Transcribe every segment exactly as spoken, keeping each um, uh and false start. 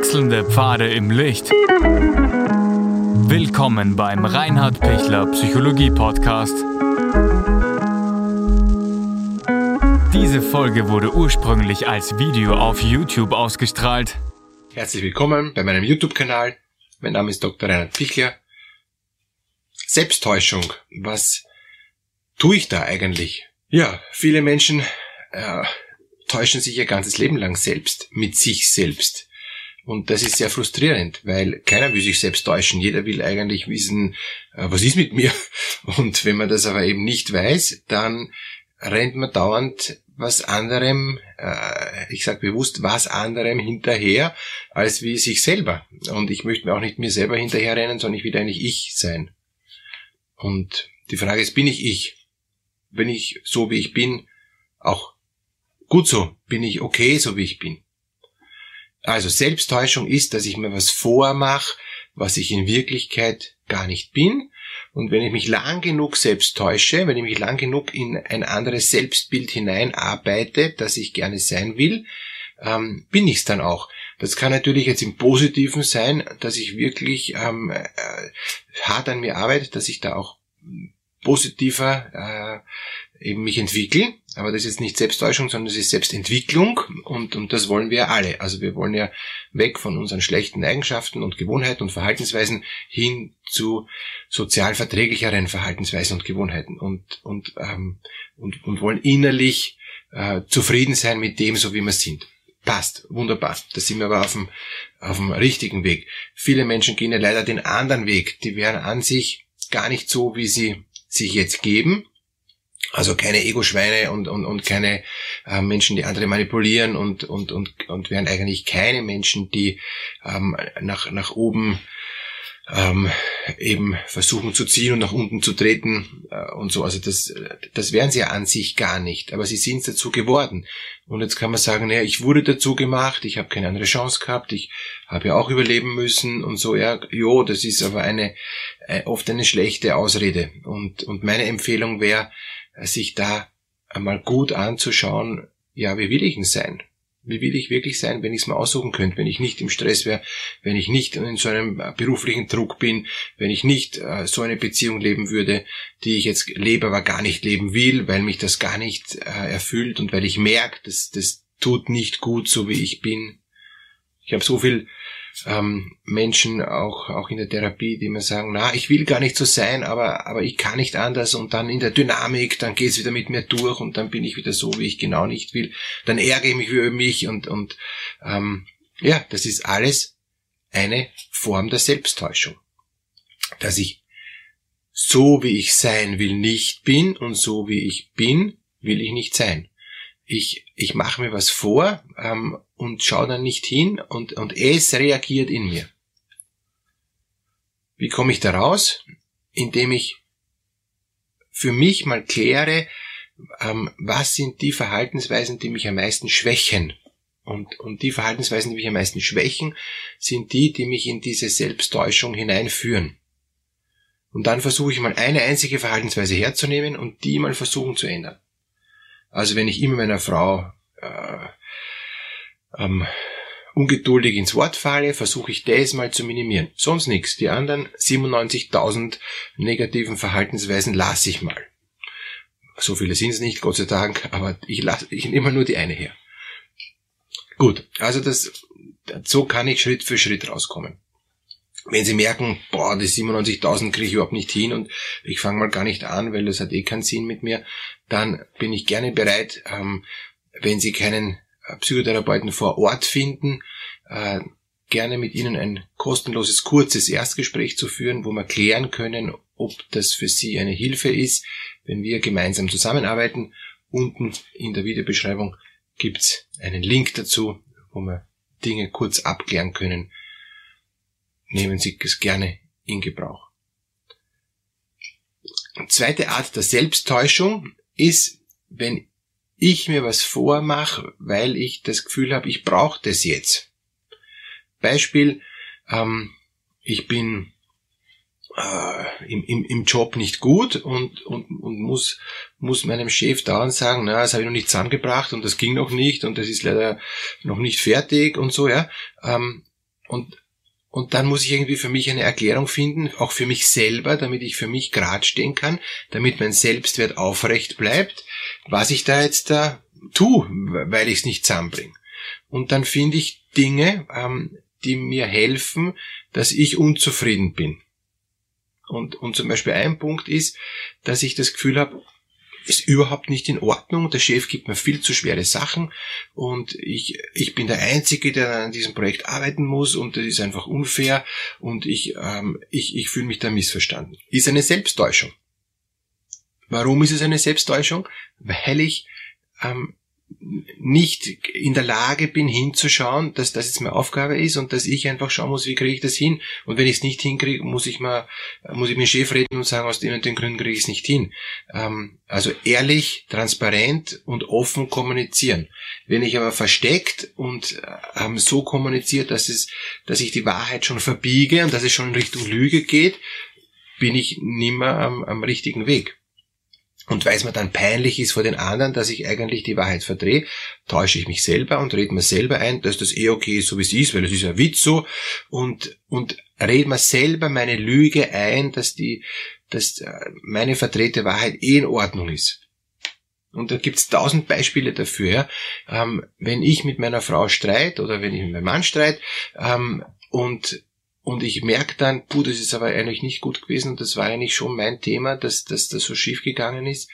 Wechselnde Pfade im Licht. Willkommen beim Reinhard Pichler Psychologie Podcast. Diese Folge wurde ursprünglich als Video auf YouTube ausgestrahlt. Herzlich willkommen bei meinem YouTube-Kanal. Mein Name ist Doktor Reinhard Pichler. Selbsttäuschung. Was tue ich da eigentlich? Ja, viele Menschen äh, täuschen sich ihr ganzes Leben lang selbst, mit sich selbst. Und das ist sehr frustrierend, weil keiner will sich selbst täuschen. Jeder will eigentlich wissen, äh, was ist mit mir? Und wenn man das aber eben nicht weiß, dann rennt man dauernd was anderem, äh, ich sage bewusst, was anderem hinterher, als wie sich selber. Und ich möchte mir auch nicht mir selber hinterherrennen, sondern ich will eigentlich ich sein. Und die Frage ist, bin ich ich? Bin ich so, wie ich bin, auch gut so? Bin ich okay, so wie ich bin? Also Selbsttäuschung ist, dass ich mir was vormache, was ich in Wirklichkeit gar nicht bin. Und wenn ich mich lang genug selbst täusche, wenn ich mich lang genug in ein anderes Selbstbild hineinarbeite, das ich gerne sein will, ähm, bin ich es dann auch. Das kann natürlich jetzt im Positiven sein, dass ich wirklich ähm, äh, hart an mir arbeite, dass ich da auch positiver äh, eben mich entwickle. Aber das ist jetzt nicht Selbsttäuschung, sondern das ist Selbstentwicklung und, und das wollen wir alle. Also wir wollen ja weg von unseren schlechten Eigenschaften und Gewohnheiten und Verhaltensweisen hin zu sozial verträglicheren Verhaltensweisen und Gewohnheiten und, und, ähm, und, und wollen innerlich äh, zufrieden sein mit dem, so wie wir sind. Passt, wunderbar. Da sind wir aber auf dem, auf dem richtigen Weg. Viele Menschen gehen ja leider den anderen Weg. Die wären an sich gar nicht so, wie sie sich jetzt geben. Also keine Ego-Schweine und, und, und keine äh, Menschen, die andere manipulieren und, und, und, und wären eigentlich keine Menschen, die ähm, nach, nach oben ähm, eben versuchen zu ziehen und nach unten zu treten äh, und so. Also das, das wären sie ja an sich gar nicht. Aber sie sind dazu geworden. Und jetzt kann man sagen, naja, ich wurde dazu gemacht, ich habe keine andere Chance gehabt, ich habe ja auch überleben müssen und so. Ja, jo, das ist aber eine äh, oft eine schlechte Ausrede. Und, und meine Empfehlung wäre, sich da einmal gut anzuschauen, ja, wie will ich denn sein? Wie will ich wirklich sein, wenn ich es mal aussuchen könnte, wenn ich nicht im Stress wäre, wenn ich nicht in so einem beruflichen Druck bin, wenn ich nicht äh, so eine Beziehung leben würde, die ich jetzt lebe, aber gar nicht leben will, weil mich das gar nicht äh, erfüllt und weil ich merke, das, das tut nicht gut, so wie ich bin. Ich habe so viel ähm, Menschen auch auch in der Therapie, die mir sagen, na, ich will gar nicht so sein, aber aber ich kann nicht anders und dann in der Dynamik, dann geht's wieder mit mir durch und dann bin ich wieder so, wie ich genau nicht will. Dann ärgere ich mich über mich und und ähm, ja, das ist alles eine Form der Selbsttäuschung, dass ich so, wie ich sein will, nicht bin und so, wie ich bin, will ich nicht sein. Ich, ich mache mir was vor ähm, und schaue dann nicht hin und, und es reagiert in mir. Wie komme ich da raus? Indem ich für mich mal kläre, ähm, was sind die Verhaltensweisen, die mich am meisten schwächen. Und, und die Verhaltensweisen, die mich am meisten schwächen, sind die, die mich in diese Selbsttäuschung hineinführen. Und dann versuche ich mal eine einzige Verhaltensweise herzunehmen und die mal versuchen zu ändern. Also wenn ich immer meiner Frau äh, ähm, ungeduldig ins Wort falle, versuche ich das mal zu minimieren. Sonst nichts. Die anderen siebenundneunzigtausend negativen Verhaltensweisen lasse ich mal. So viele sind es nicht, Gott sei Dank, aber ich, lasse, ich nehme nur die eine her. Gut, also das, so kann ich Schritt für Schritt rauskommen. Wenn Sie merken, boah, die siebenundneunzigtausend kriege ich überhaupt nicht hin und ich fange mal gar nicht an, weil das hat eh keinen Sinn mit mir, dann bin ich gerne bereit, ähm, wenn Sie keinen äh, Psychotherapeuten vor Ort finden, äh, gerne mit Ihnen ein kostenloses, kurzes Erstgespräch zu führen, wo wir klären können, ob das für Sie eine Hilfe ist, wenn wir gemeinsam zusammenarbeiten. Unten in der Videobeschreibung gibt's einen Link dazu, wo wir Dinge kurz abklären können. Nehmen Sie es gerne in Gebrauch. Eine zweite Art der Selbsttäuschung ist, wenn ich mir was vormache, weil ich das Gefühl habe, ich brauche das jetzt. Beispiel, ähm, ich bin äh, im, im, im Job nicht gut und, und, und muss, muss meinem Chef dauernd sagen, na, das habe ich noch nicht zusammengebracht und das ging noch nicht und das ist leider noch nicht fertig und so, ja. Ähm, und, und dann muss ich irgendwie für mich eine Erklärung finden, auch für mich selber, damit ich für mich gerade stehen kann, damit mein Selbstwert aufrecht bleibt, was ich da jetzt da tue, weil ich es nicht zusammenbringe. Und dann finde ich Dinge, ähm, die mir helfen, dass ich unzufrieden bin. Und, und zum Beispiel ein Punkt ist, dass ich das Gefühl habe, ist überhaupt nicht in Ordnung. Der Chef gibt mir viel zu schwere Sachen und ich, ich bin der Einzige, der an diesem Projekt arbeiten muss und das ist einfach unfair und ich, ähm, ich, ich fühle mich da missverstanden. Ist eine Selbsttäuschung. Warum ist es eine Selbsttäuschung? Weil ich ähm, nicht in der Lage bin hinzuschauen, dass das jetzt meine Aufgabe ist und dass ich einfach schauen muss, wie kriege ich das hin. Und wenn ich es nicht hinkriege, muss ich mal, muss ich mit dem Chef reden und sagen, aus den und den Gründen kriege ich es nicht hin. Ähm, also ehrlich, transparent und offen kommunizieren. Wenn ich aber versteckt und ähm, so kommuniziert, dass es, dass ich die Wahrheit schon verbiege und dass es schon in Richtung Lüge geht, bin ich nimmer am, am richtigen Weg. Und weil es mir dann peinlich ist vor den anderen, dass ich eigentlich die Wahrheit verdrehe, täusche ich mich selber und rede mir selber ein, dass das eh okay ist, so wie es ist, weil es ist ja Witz so, und, und rede mir selber meine Lüge ein, dass die, dass meine verdrehte Wahrheit eh in Ordnung ist. Und da gibt's tausend Beispiele dafür, ja. Ähm, wenn ich mit meiner Frau streite oder wenn ich mit meinem Mann streite, ähm, und Und ich merke dann, puh, das ist aber eigentlich nicht gut gewesen und das war eigentlich schon mein Thema, dass, dass das so schief gegangen ist.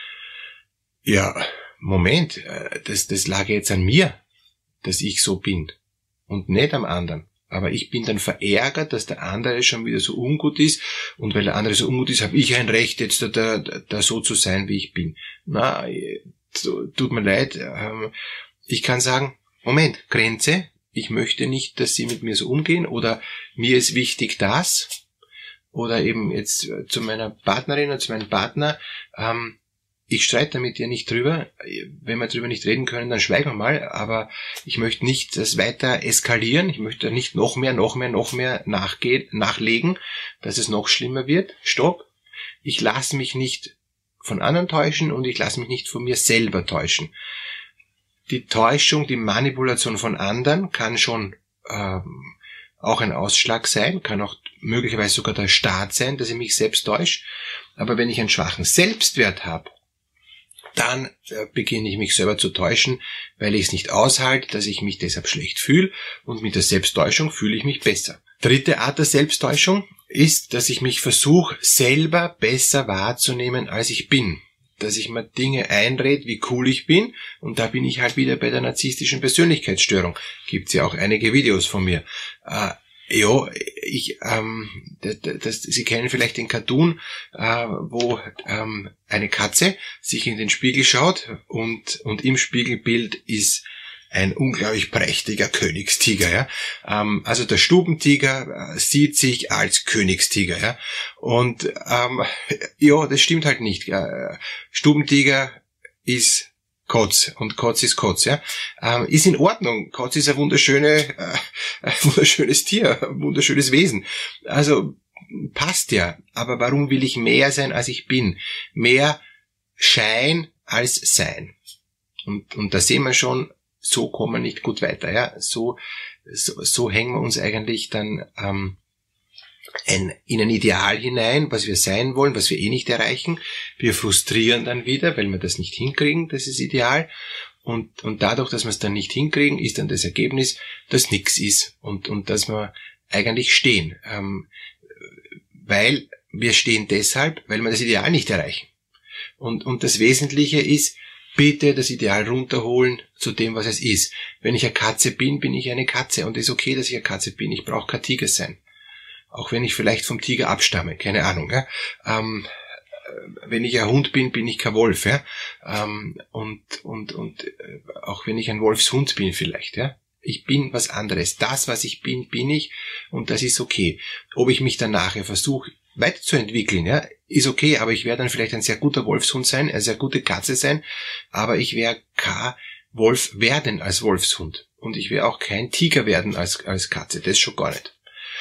Ja, Moment, das, das lag jetzt an mir, dass ich so bin und nicht am anderen. Aber ich bin dann verärgert, dass der andere schon wieder so ungut ist und weil der andere so ungut ist, habe ich ein Recht, jetzt da, da, da so zu sein, wie ich bin. Na, tut mir leid, ich kann sagen, Moment, Grenze. Ich möchte nicht, dass sie mit mir so umgehen oder mir ist wichtig das oder eben jetzt zu meiner Partnerin oder zu meinem Partner, ähm, ich streite da mit dir nicht drüber, wenn wir drüber nicht reden können, dann schweigen wir mal, aber ich möchte nicht das weiter eskalieren, ich möchte nicht noch mehr, noch mehr, noch mehr nachgehen, nachlegen, dass es noch schlimmer wird. Stopp, ich lasse mich nicht von anderen täuschen und ich lasse mich nicht von mir selber täuschen. Die Täuschung, die Manipulation von anderen kann schon ähm, auch ein Ausschlag sein, kann auch möglicherweise sogar der Start sein, dass ich mich selbst täusche. Aber wenn ich einen schwachen Selbstwert habe, dann äh, beginne ich mich selber zu täuschen, weil ich es nicht aushalte, dass ich mich deshalb schlecht fühle und mit der Selbsttäuschung fühle ich mich besser. Dritte Art der Selbsttäuschung ist, dass ich mich versuche, selber besser wahrzunehmen, als ich bin. Dass ich mir Dinge einrede, wie cool ich bin, und da bin ich halt wieder bei der narzisstischen Persönlichkeitsstörung. Gibt's ja auch einige Videos von mir. Äh, ja, ich, ähm, das, das, Sie kennen vielleicht den Cartoon, äh, wo ähm, eine Katze sich in den Spiegel schaut und und im Spiegelbild ist ein unglaublich prächtiger Königstiger, ja. Ähm, also der Stubentiger äh, sieht sich als Königstiger, ja. Und ähm, ja, das stimmt halt nicht. Ja. Stubentiger ist Kotz und Kotz ist Kotz, ja. Ähm, ist in Ordnung. Kotz ist ein wunderschöne, äh, ein wunderschönes Tier, ein wunderschönes Wesen. Also passt ja. Aber warum will ich mehr sein, als ich bin? Mehr Schein als Sein. Und und da sehen wir schon, so kommen wir nicht gut weiter, ja. So, so, so hängen wir uns eigentlich dann ähm, ein, in ein Ideal hinein, was wir sein wollen, was wir eh nicht erreichen. Wir frustrieren dann wieder, weil wir das nicht hinkriegen, das ist Ideal. Und, und dadurch, dass wir es dann nicht hinkriegen, ist dann das Ergebnis, dass nichts ist und, und dass wir eigentlich stehen. Ähm, weil wir stehen deshalb, weil wir das Ideal nicht erreichen. Und, und das Wesentliche ist, bitte das Ideal runterholen zu dem, was es ist. Wenn ich eine Katze bin, bin ich eine Katze und es ist okay, dass ich eine Katze bin. Ich brauche kein Tiger sein. Auch wenn ich vielleicht vom Tiger abstamme, keine Ahnung. Ja? Ähm, wenn ich ein Hund bin, bin ich kein Wolf. Ja? Ähm, und und und äh, auch wenn ich ein Wolfshund bin vielleicht. Ja? Ich bin was anderes. Das, was ich bin, bin ich und das ist okay. Ob ich mich dann nachher versuche, weiterzuentwickeln, ja, ist okay, aber ich werde dann vielleicht ein sehr guter Wolfshund sein, eine sehr gute Katze sein, aber ich werde kein Wolf werden als Wolfshund und ich werde auch kein Tiger werden als, als Katze, das schon gar nicht.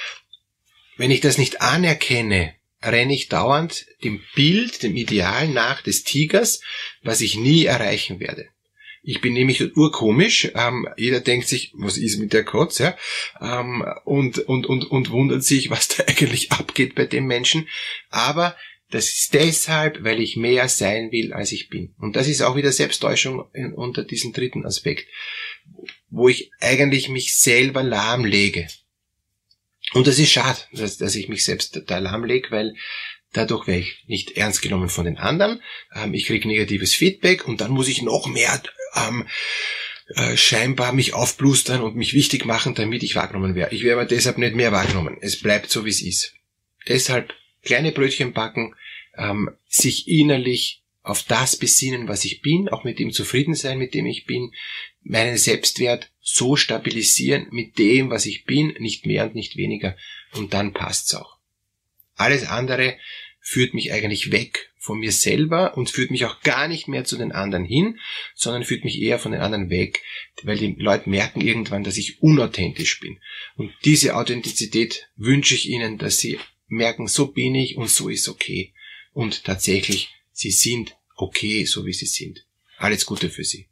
Wenn ich das nicht anerkenne, renne ich dauernd dem Bild, dem Ideal nach des Tigers, was ich nie erreichen werde. Ich bin nämlich urkomisch. Ähm, jeder denkt sich, was ist mit der Kotz? Ja? Ähm, und, und, und, und wundert sich, was da eigentlich abgeht bei dem Menschen. Aber das ist deshalb, weil ich mehr sein will, als ich bin. Und das ist auch wieder Selbsttäuschung in, unter diesem dritten Aspekt, wo ich eigentlich mich selber lahmlege. Und das ist schade, dass, dass ich mich selbst da lahmlege, weil dadurch werde ich nicht ernst genommen von den anderen. Ähm, ich kriege negatives Feedback und dann muss ich noch mehr ähm, äh, scheinbar mich aufblustern und mich wichtig machen, damit ich wahrgenommen werde. Ich werde aber deshalb nicht mehr wahrgenommen. Es bleibt so, wie es ist. Deshalb kleine Brötchen backen, ähm, sich innerlich auf das besinnen, was ich bin, auch mit dem zufrieden sein, mit dem ich bin, meinen Selbstwert so stabilisieren mit dem, was ich bin, nicht mehr und nicht weniger, und dann passt's auch. Alles andere führt mich eigentlich weg von mir selber und führt mich auch gar nicht mehr zu den anderen hin, sondern führt mich eher von den anderen weg, weil die Leute merken irgendwann, dass ich unauthentisch bin. Und diese Authentizität wünsche ich ihnen, dass sie merken, so bin ich und so ist okay. Und tatsächlich, sie sind okay, so wie sie sind. Alles Gute für sie.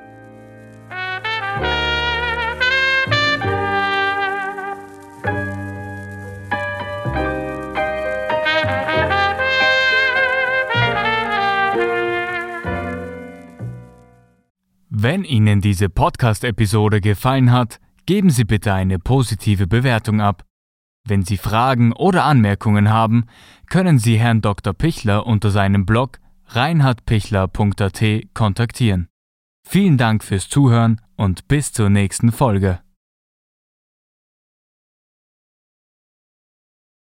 Wenn Ihnen diese Podcast-Episode gefallen hat, geben Sie bitte eine positive Bewertung ab. Wenn Sie Fragen oder Anmerkungen haben, können Sie Herrn Doktor Pichler unter seinem Blog reinhard pichler punkt a t kontaktieren. Vielen Dank fürs Zuhören und bis zur nächsten Folge.